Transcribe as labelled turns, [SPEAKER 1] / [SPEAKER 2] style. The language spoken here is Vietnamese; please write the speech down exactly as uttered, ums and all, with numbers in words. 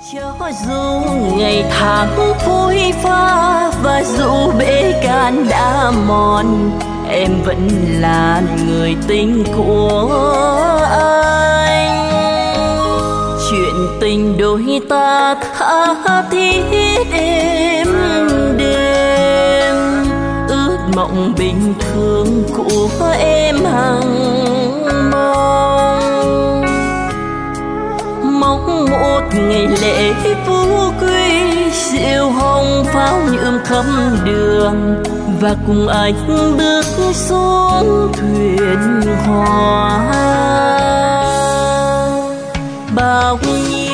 [SPEAKER 1] Cho dù ngày tháng phôi pha và dù bể can đã mòn, em vẫn là người tình của anh. Chuyện tình đôi ta tha thiết êm đêm, ước mộng bình thường của em hằng mong. Mong một ngày lễ phú quý, diệu hồng pháo nhuộm thắm đường, và cùng anh bước xuống thuyền hoa bao nhiêu